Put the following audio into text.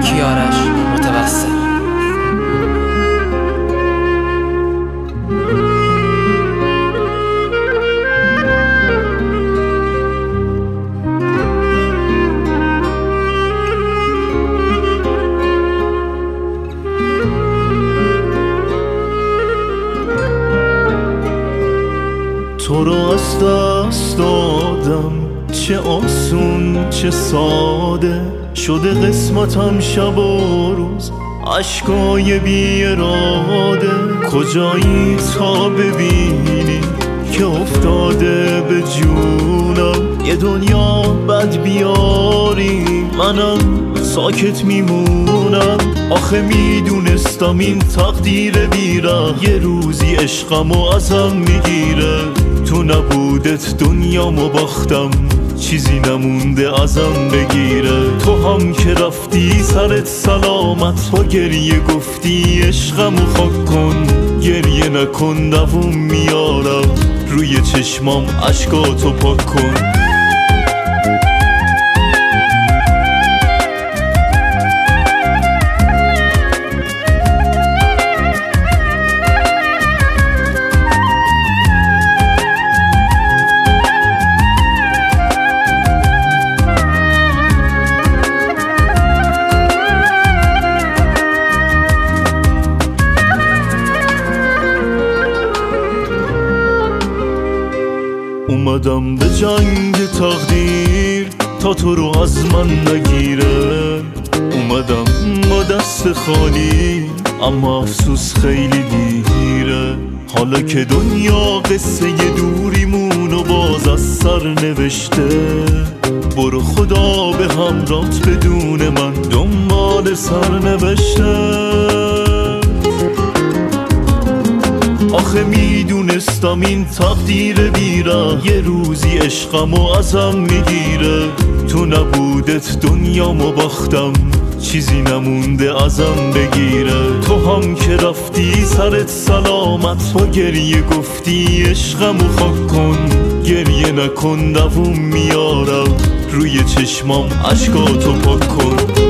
کیارش متوسل. تو رو از دست دادم، چه آسون چه ساده شده قسمتم شب و روز، عشقای بی اراده. کجایی تا ببینی که افتاده به جونم، یه دنیا بد بیاری منم ساکت میمونم. آخه میدونستم این تقدیر بیره، یه روزی عشقمو ازم میگیره. تو نبودت دنیامو باختم، چیزی نمونده ازم بگیره. تو هم که رفتی سرت سلامت، با گریه گفتی عشقمو خاک کن. گریه نکن دووم میارم، روی چشمام عشقاتو پاک کن. اومدم به جنگ تقدیر تا تو رو از من نگیره. اومدم با دست خالی اما افسوس خیلی دیره. حالا که دنیا قصه دوریمون و باز از سر نوشته، برو خدا به همرات بدون من دنبال سر نوشته. آخه میدونستم این تقدیر بیره، یه روزی عشقمو ازم میگیره. تو نبودت دنیامو باختم، چیزی نمونده ازم بگیره. تو هم که رفتی سرت سلامت، با گریه گفتی عشقمو خاک کن. گریه نکن دووم میارم، روی چشمام عشقاتو پاک کن.